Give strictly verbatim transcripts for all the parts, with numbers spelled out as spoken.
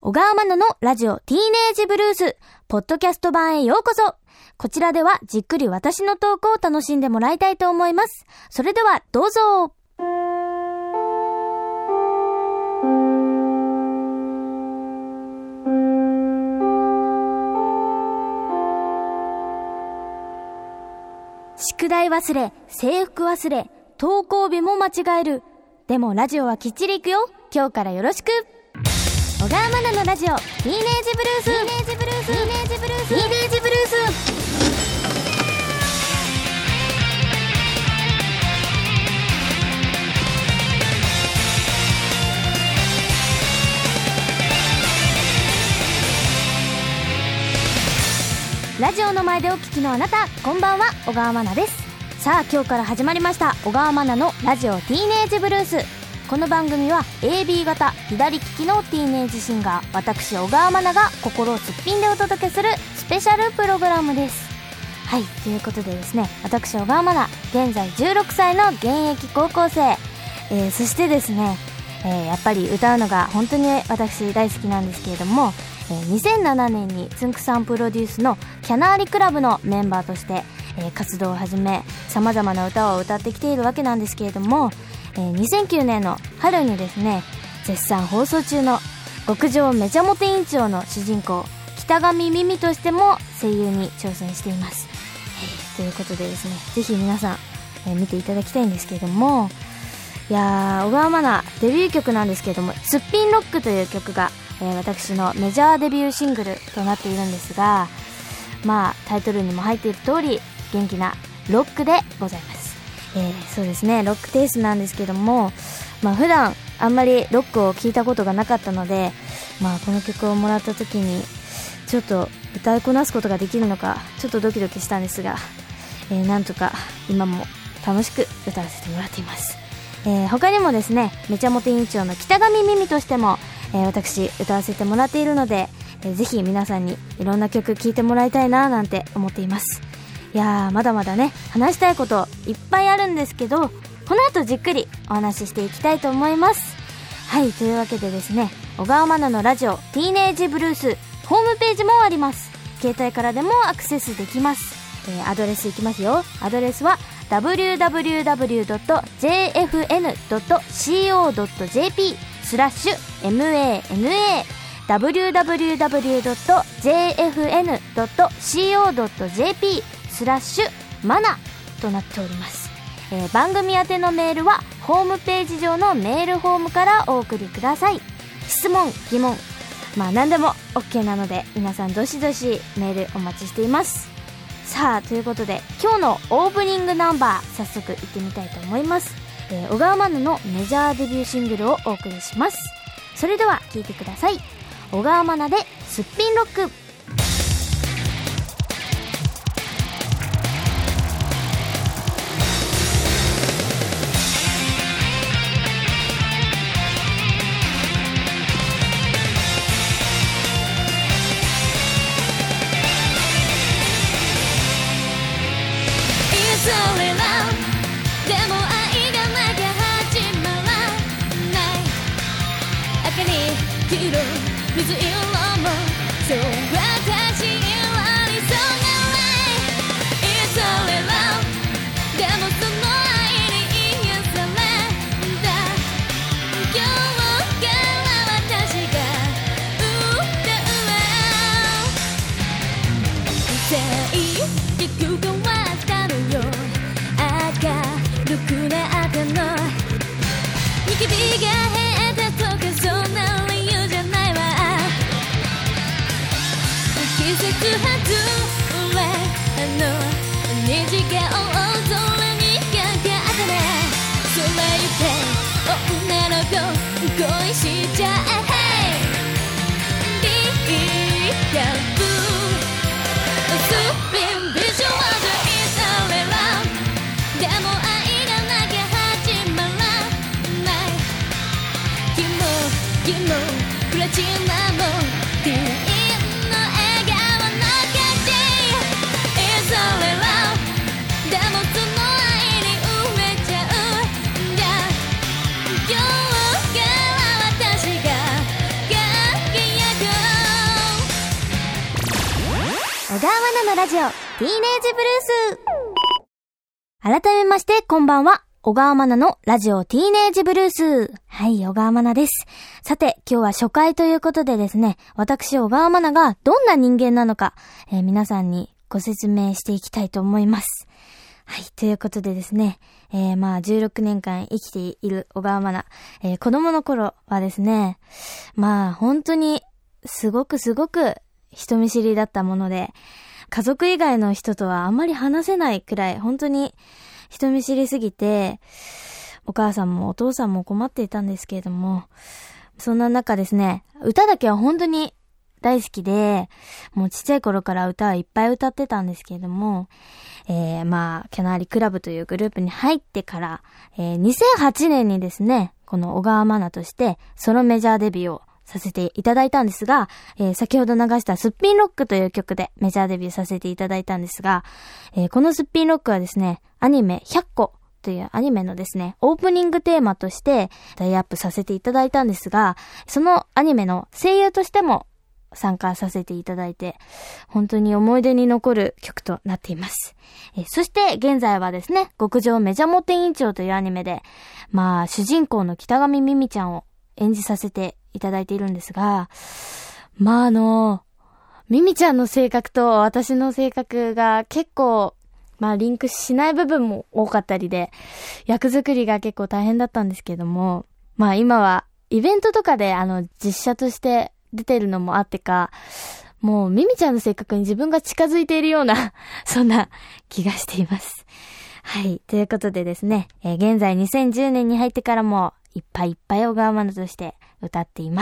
小川真奈のラジオティーネージブルースポッドキャスト版へようこそ。こちらではじっくり私のトークを楽しんでもらいたいと思います。それではどうぞ。宿題忘れ、制服忘れ、登校日も間違える。でもラジオはきっちりいくよ。今日からよろしく。小川真奈のラジオティーネージブルースティーネージブルースティーネージブルースティーネージブルース。ラジオの前でお聞きのあなた、こんばんは、小川真奈です。さあ今日から始まりました小川真奈のラジオティーネージブルース。この番組は エービー 型左利きのティーネージシンガー私小川真奈が心をすっぴんでお届けするスペシャルプログラムです。はい、ということでですね、私小川真奈現在じゅうろくさいの現役高校生、えー、そしてですね、えー、やっぱり歌うのが本当に私大好きなんですけれども、えー、にせんななねんにつんくさんプロデュースのキャナーリクラブのメンバーとして、えー、活動を始め様々な歌を歌ってきているわけなんですけれども、えー、にせんきゅうねんの春にですね、絶賛放送中の極上めちゃモテ委員長の主人公北上美美としても声優に挑戦しています、えー、ということでですね、ぜひ皆さん、えー、見ていただきたいんですけれども、いやー、小川真奈デビュー曲なんですけれども、すっぴんロックという曲が、えー、私のメジャーデビューシングルとなっているんですが、まあタイトルにも入っている通り元気なロックでございます。えー、そうですね、ロックテイストなんですけども、まあ普段あんまりロックを聴いたことがなかったので、まあこの曲をもらった時にちょっと歌いこなすことができるのかちょっとドキドキしたんですが、えー、なんとか今も楽しく歌わせてもらっています。えー、他にもですね、めちゃモテ委員長の北上美美としても、えー、私歌わせてもらっているので、えー、ぜひ皆さんにいろんな曲聴いてもらいたいななんて思っています。いやー、まだまだね、話したいこといっぱいあるんですけど、この後じっくりお話ししていきたいと思います。はい、というわけでですね、小川真奈のラジオティーネージブルースホームページもあります。携帯からでもアクセスできます。えー、アドレスいきますよ。アドレスは ダブリューダブリューダブリュードットジェーエフエヌドットコードットジェーピー スラッシュ マナ ダブリューダブリューダブリュードットジェーエフエヌドットコードットジェーピー スラッシュマナとなっております。えー、番組宛てのメールはホームページ上のメールフォームからお送りください。質問、疑問、まあ何でも OK なので皆さんどしどしメールお待ちしています。さあということで今日のオープニングナンバー早速いってみたいと思います。えー、小川真奈のメジャーデビューシングルをお送りします。それでは聴いてください。小川真奈ですっぴんロック。 水色もそう私には理想がない。 It's only love でもその愛に癒された。今日から私が歌う。最悪変わったのよ。明るくなったの。ニキビが減ったとかそんな理由じゃないわ。季節外れあの虹が大空にかかってね。それゆけ女の子恋しちゃえ。 Be careful すっぴんビジュアル It's only love でも愛がなきゃ始まらない。君も君もプラチナもディーンの笑顔の価値 It's only love でもその愛に飢えちゃうんだ。今日から私が輝く小川愛菜のラジオティーネージブルース。改めましてこんばんは、小川愛菜のラジオティーネージブルース。はい、小川愛菜です。さて、今日は初回ということでですね、私小川愛菜がどんな人間なのか、えー、皆さんにご説明していきたいと思います。はい、ということでですね、えー、まあじゅうろくねんかん生きている小川愛菜、えー、子供の頃はですね、まあ本当にすごくすごく人見知りだったもので、家族以外の人とはあまり話せないくらい本当に人見知りすぎて、お母さんもお父さんも困っていたんですけれども、そんな中ですね、歌だけは本当に大好きで、もうちっちゃい頃から歌はいっぱい歌ってたんですけれども、えー、まあキャナーリクラブというグループに入ってから、えー、にせんはちねんにですね、この小川愛菜としてソロメジャーデビューをさせていただいたんですが、えー、先ほど流したすっぴんロックという曲でメジャーデビューさせていただいたんですが、えー、このすっぴんロックはですね、アニメひゃっこというアニメのですね、オープニングテーマとしてタイアップさせていただいたんですが、そのアニメの声優としても参加させていただいて、本当に思い出に残る曲となっています。えー、そして現在はですね、極上メジャモテ委員長というアニメで、まあ主人公の北上ミミちゃんを演じさせていただいているんですが、まああのミミちゃんの性格と私の性格が結構まあリンクしない部分も多かったりで、役作りが結構大変だったんですけども、まあ今はイベントとかであの実写として出てるのもあってか、もうミミちゃんの性格に自分が近づいているようなそんな気がしています。はい、ということでですね、えー、現在にせんじゅうねんに入ってからもいっぱいいっぱい小川愛菜として歌っています。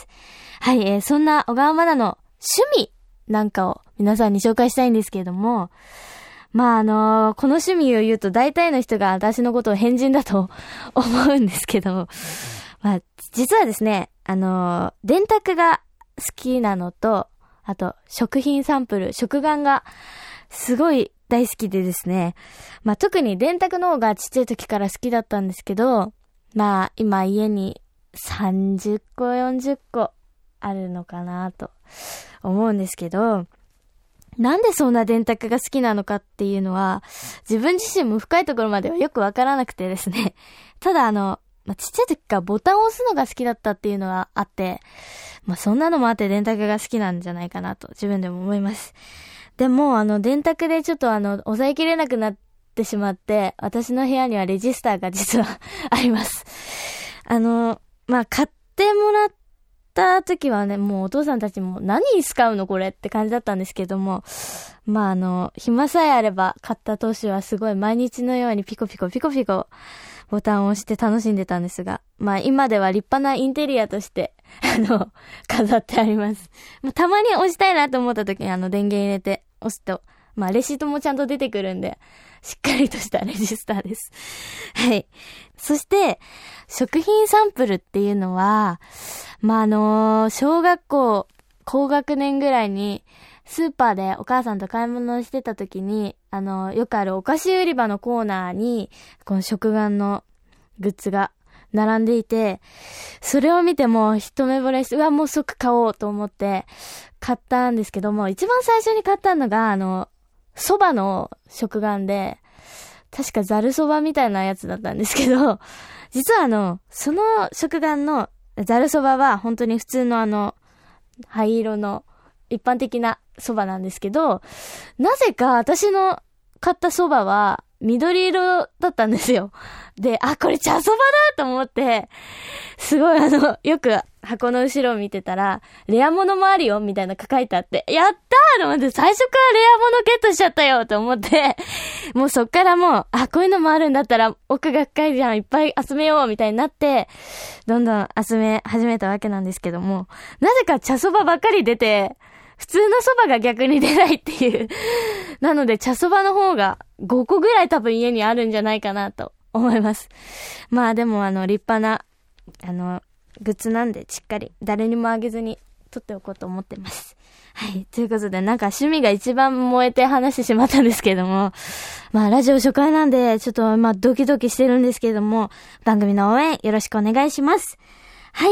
はい、えー、そんな小川愛菜の趣味なんかを皆さんに紹介したいんですけれども、まああのー、この趣味を言うと大体の人が私のことを変人だと思うんですけど、まあ実はですね、あのー、電卓が好きなのと、あと食品サンプル、食玩がすごい大好きでですね、まあ特に電卓の方がちっちゃい時から好きだったんですけど、まあ今家にさんじゅっこよんじゅっこあるのかなと思うんですけど、なんでそんな電卓が好きなのかっていうのは自分自身も深いところまではよくわからなくてですね、ただあの、まあ、ちっちゃい時からボタンを押すのが好きだったっていうのはあって、まあそんなのもあって電卓が好きなんじゃないかなと自分でも思います。でもあの電卓でちょっとあの抑えきれなくなってしまって、私の部屋にはレジスターが実はあります。あの、まあ、買ってもらった時はね、もうお父さんたちも何に使うのこれって感じだったんですけども、まあ、あの、暇さえあれば買った当初はすごい毎日のようにピコピコピコピコボタンを押して楽しんでたんですが、まあ、今では立派なインテリアとして、あの、飾ってあります。まあ、たまに押したいなと思った時にあの電源入れて押すと、まあ、レシートもちゃんと出てくるんで、しっかりとしたレジスターです。はい。そして、食品サンプルっていうのは、まあ、あのー、小学校高学年ぐらいに、スーパーでお母さんと買い物をしてた時に、あのー、よくあるお菓子売り場のコーナーに、この食玩のグッズが並んでいて、それを見ても一目惚れして、うわ、もう即買おうと思って買ったんですけども、一番最初に買ったのが、あの、蕎麦の食玩で、確かざる蕎麦みたいなやつだったんですけど、実はあの、その食玩のざる蕎麦は本当に普通のあの、灰色の一般的な蕎麦なんですけど、なぜか私の買った蕎麦は緑色だったんですよ。で、あ、これ茶蕎麦だと思って、すごいあの、よく箱の後ろを見てたら、レア物もあるよみたいな書いてあって、やったーと思って、最初からレア物ゲットしちゃったよと思って、もうそっからもう、あ、こういうのもあるんだったら奥が深いじゃん、いっぱい集めようみたいになって、どんどん集め始めたわけなんですけども、なぜか茶蕎麦ばっかり出て、普通の蕎麦が逆に出ないっていう。なので茶蕎麦の方がごこぐらい多分家にあるんじゃないかなと思います。まあでもあの立派なあのグッズなんでしっかり誰にもあげずに取っておこうと思ってます。はい。ということでなんか趣味が一番燃えて話してしまったんですけれども、まあラジオ初回なんでちょっとまあドキドキしてるんですけれども、番組の応援よろしくお願いします。はい。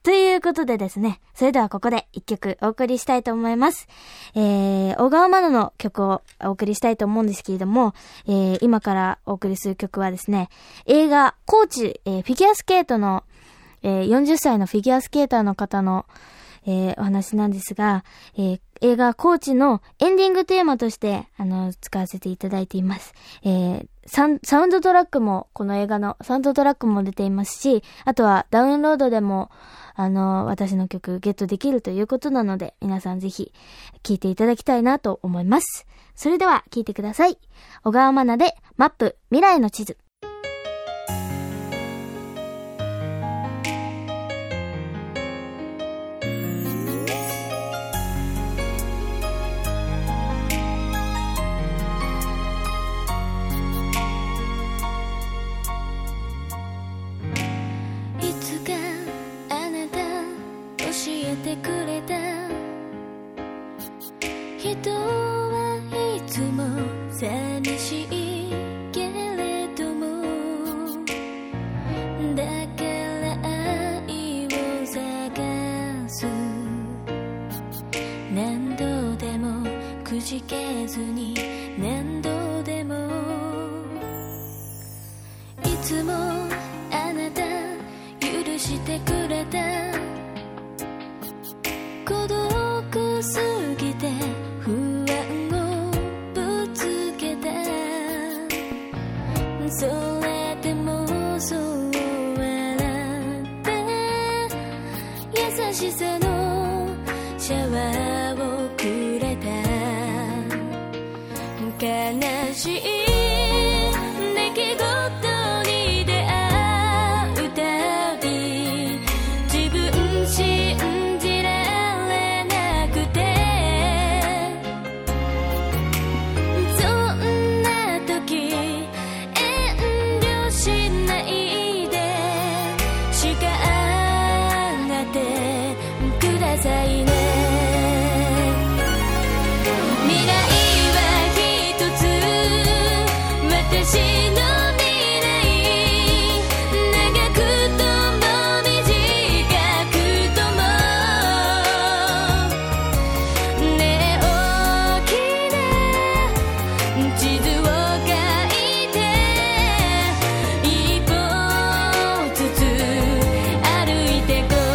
ということでですね、それではここで一曲お送りしたいと思います。えー、小川真奈の曲をお送りしたいと思うんですけれども、えー、今からお送りする曲はですね、映画コーチ、えー、フィギュアスケートの、えー、よんじゅっさいのフィギュアスケーターの方の、えー、お話なんですが、えー、映画コーチのエンディングテーマとしてあの使わせていただいています。えー、サン、サウンドトラックもこの映画のサウンドトラックも出ていますし、あとはダウンロードでもあの私の曲ゲットできるということなので、皆さんぜひ聴いていただきたいなと思います。それでは聴いてください。小川真奈でマップ未来の地図。 くれた人はいつも寂しいけれども、だから愛を探す、何度でもくじけずに何度でも、いつもあなた許してくれた、孤独すぎて不安をぶつけた、それでもそう笑って優しさのシャワーをくれた、悲しい出来事に出会うたび、自分信じられなくて、そんな時遠慮しないで叱ってくださいね。未来は一つ、私の未来、長くとも短くともね、大きな地図を書いて一歩ずつ歩いてこ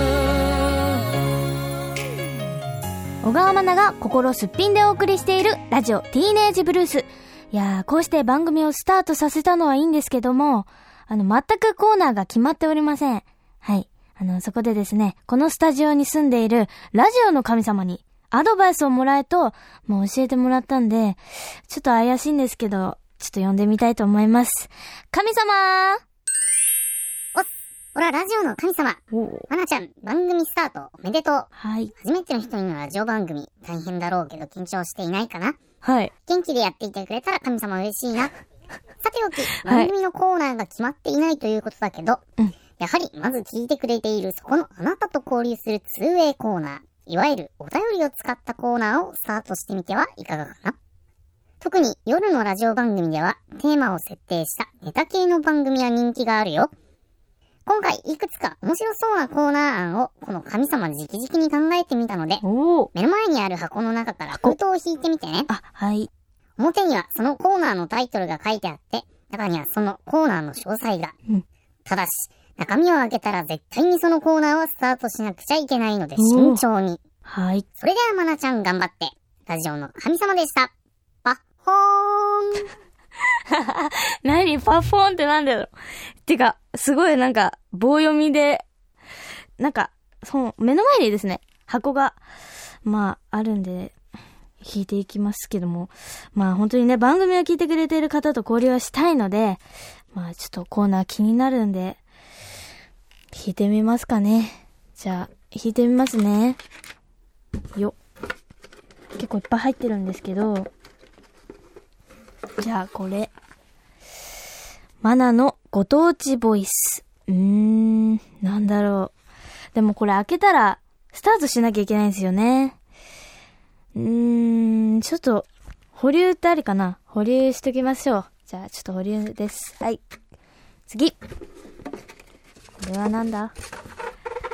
う。 小川真奈が心すっぴんでお送りしているラジオティーネージブルース。いやー、こうして番組をスタートさせたのはいいんですけども、あの、全くコーナーが決まっておりません。はい。あの、そこでですね、このスタジオに住んでいるラジオの神様にアドバイスをもらえと、もう教えてもらったんで、ちょっと怪しいんですけど、ちょっと呼んでみたいと思います。神様ー。 おっ、おら、ラジオの神様。まなちゃん、番組スタートおめでとう。 はい。 初めての人にのラジオ番組、大変だろうけど緊張していないかな。 はい。 元気でやっていてくれたら神様嬉しいな。さておき、番組のコーナーが決まっていないということだけど、 うん、 やはりまず聞いてくれているそこのあなたと交流するツーウェイコーナー、いわゆるお便りを使ったコーナーをスタートしてみてはいかがかな。特に夜のラジオ番組ではテーマを設定したネタ系の番組は人気があるよ。今回いくつか面白そうなコーナー案をこの神様直々に考えてみたので、 おー、 目の前にある箱の中から封筒を引いてみてね。 あ、はい。 表にはそのコーナーのタイトルが書いてあって、中にはそのコーナーの詳細が。 うん、 ただし、中身を開けたら絶対にそのコーナーはスタートしなくちゃいけないので慎重に。 はい。 それではまなちゃん頑張って。ラジオの神様でした。パッホーン。 何パフォーンってなんだろう。てか、すごいなんか、棒読みで、なんか、そう、目の前にですね、箱が、まあ、あるんで、弾いていきますけども、まあ本当にね、番組を聞いてくれている方と交流はしたいので、まあちょっとコーナー気になるんで、弾いてみますかね。じゃあ、弾いてみますね。よ。結構いっぱい入ってるんですけど、じゃあこれ。マナのご当地ボイス。うーん、なんだろう。でもこれ開けたら、スタートしなきゃいけないんですよね。うーん、ちょっと、保留ってありかな？保留しときましょう。じゃあ、ちょっと保留です。はい。次。これはなんだ？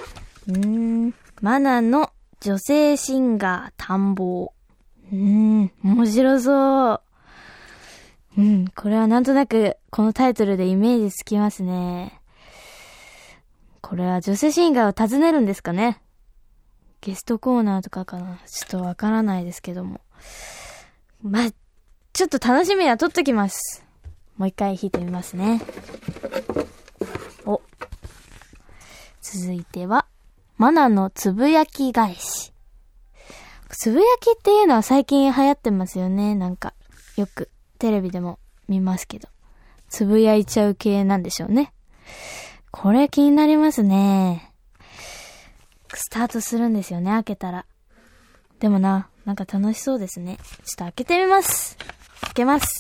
うーん。マナの女性シンガー探訪。うーん。面白そう。うん。これはなんとなくこのタイトルでイメージつきますね。これは女性シンガーを訪ねるんですかね。ゲストコーナーとかかな。ちょっとわからないですけども。まあ、ちょっと楽しみは取っときます。もう一回弾いてみますね。お。続いては、マナのつぶやき返し。つぶやきっていうのは最近流行ってますよね。なんか、よくテレビでも見ますけど。つぶやいちゃう系なんでしょうね。これ気になりますね。スタートするんですよね、開けたら。でもな、なんか楽しそうですね。ちょっと開けてみます。開けます。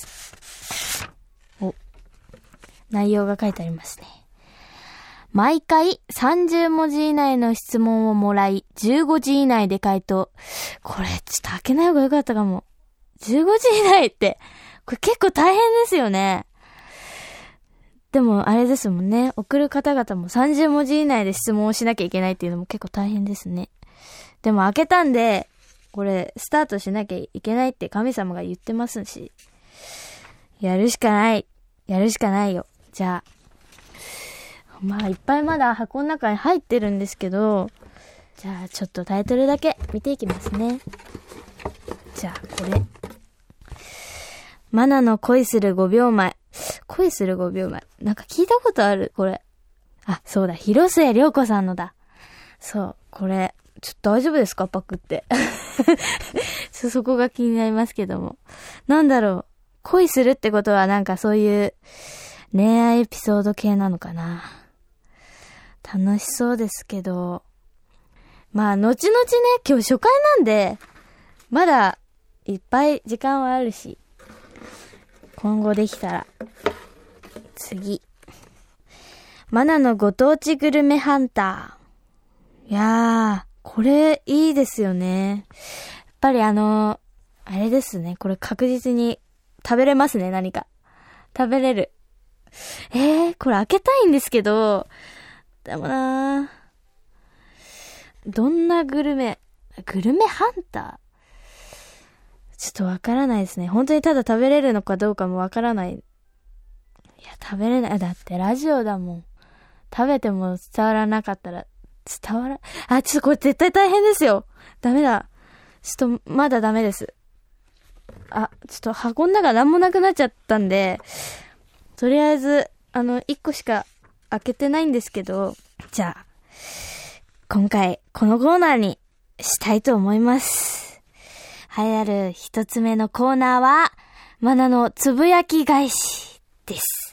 お、内容が書いてありますね。毎回さんじゅうもじ以内の質問をもらい、じゅうごじ以内で回答。これ、ちょっと開けない方がよかったかも。じゅうごじ以内って、これ結構大変ですよね。でも、あれですもんね。送る方々もさんじゅうもじ以内で質問をしなきゃいけないっていうのも結構大変ですね。でも開けたんで、これ、スタートしなきゃいけないって神様が言ってますし。やるしかない。やるしかないよ。じゃあ。まあ、いっぱいまだ箱の中に入ってるんですけど、じゃあ、ちょっとタイトルだけ見ていきますね。じゃあ、これ。マナの恋するごびょうまえ。恋するごびょうまえ。なんか聞いたことあるこれ。あ、そうだ。広末涼子さんのだ。そう。これ、ちょっと大丈夫ですかパクって。そ、そこが気になりますけども。なんだろう。恋するってことはなんかそういう恋愛エピソード系なのかな。楽しそうですけど。まあ、後々ね、今日初回なんで、まだいっぱい時間はあるし。今後できたら。次。マナのご当地グルメハンター。いやー、これいいですよね。やっぱりあの、あれですね。これ確実に食べれますね、何か。食べれる。えー、これ開けたいんですけど、でもなー。どんなグルメ、グルメハンターちょっとわからないですね。本当にただ食べれるのかどうかもわからない。いや、食べれない。だってラジオだもん。食べても伝わらなかったら、伝わら、あ、ちょっとこれ絶対大変ですよ。ダメだ。ちょっとまだダメです。あ、ちょっと箱の中なんもなくなっちゃったんで、とりあえず、あの、一個しか開けてないんですけど、じゃあ、今回このコーナーにしたいと思います。流行る一つ目のコーナーは、マナのつぶやき返しです。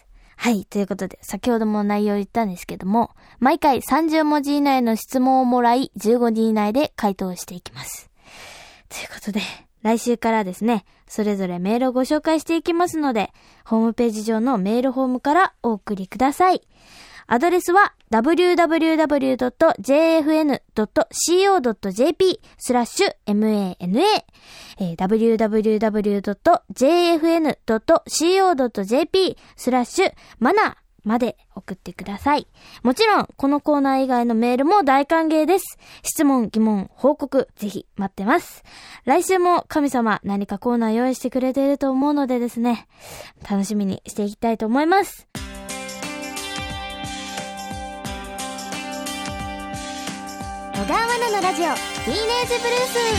はい、ということで、先ほども内容を言ったんですけども、毎回さんじゅうもじ以内の質問をもらい、じゅうごじ以内で回答していきます。ということで、来週からですね、それぞれメールをご紹介していきますので、ホームページ上のメールフォームからお送りください。アドレスは ダブリューダブリューダブリュードットジェーエフエヌドットシーオードットジェーピー スラッシュ マナ、えー、ダブリューダブリューダブリュードットジェーエフエヌドットシーオードットジェーピー スラッシュマナまで送ってください。もちろん、このコーナー以外のメールも大歓迎です。質問、疑問、報告、ぜひ待ってます。来週も神様何かコーナー用意してくれていると思うのでですね、楽しみにしていきたいと思います。 小川マナのラジオティーネージブル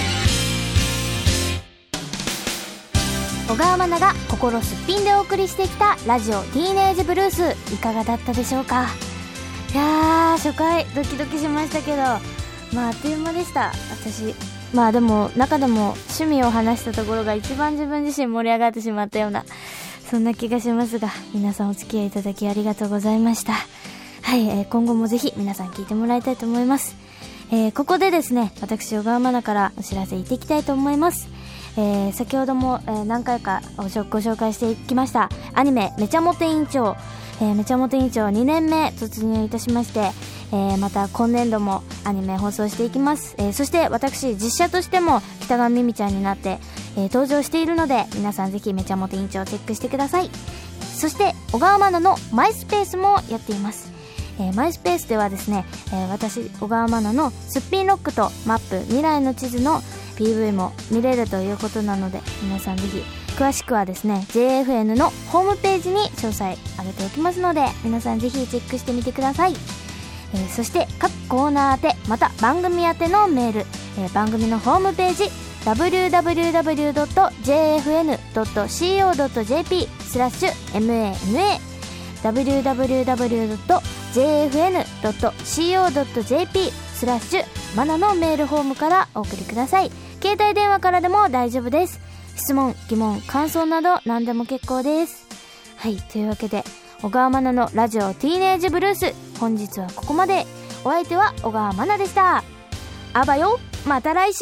ース。 小川マナが心すっぴんでお送りしてきたラジオティーネージブルース、いかがだったでしょうか。いやー、初回ドキドキしましたけど、まああっという間でした。私まあでも中でも趣味を話したところが一番自分自身盛り上がってしまったような、そんな気がしますが、皆さんお付き合いいただきありがとうございました。はい、えー、今後もぜひ皆さん聞いてもらいたいと思います。えー、ここでですね、私小川マナからお知らせ言っていきたいと思います。えー、先ほども、えー、何回かご紹介していきましたアニメめちゃモテ委員長、えー、めちゃモテ委員長にねんめ突入いたしまして、えー、また今年度もアニメ放送していきます。えー、そして私実写としても北川ミミちゃんになって、えー、登場しているので、皆さんぜひめちゃモテ委員長をチェックしてください。そして小川マナのマイスペースもやっています。 えー、マイスペースではですね、えー、私小川愛菜のすっぴんロックとマップ未来の地図の ピーブイ も見れるということなので、皆さんぜひ詳しくはですね ジェイエフエヌ のホームページに詳細上げておきますので、皆さんぜひチェックしてみてください。えー、そして各コーナー宛てまた番組宛てのメール、えー、番組のホームページ ダブリューダブリューダブリュードットジェイエフエヌドットシーオードットジェーピー スラッシュ エムエーエヌエー ダブリューダブリューダブリュードットジェイエフエヌドットシーオードットジェーピー スラッシュマナのメールフォームからお送りください。携帯電話からでも大丈夫です。質問、疑問、感想など何でも結構です。はい、というわけで小川愛菜のラジオティーネージブルース、本日はここまで。お相手は小川愛菜でした。あばよ、また来週。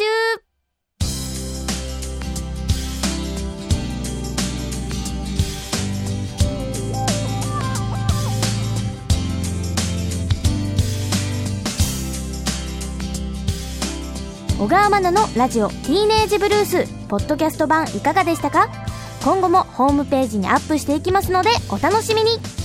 小川愛菜のラジオティーネージブルースポッドキャスト版いかがでしたか？今後もホームページにアップしていきますのでお楽しみに。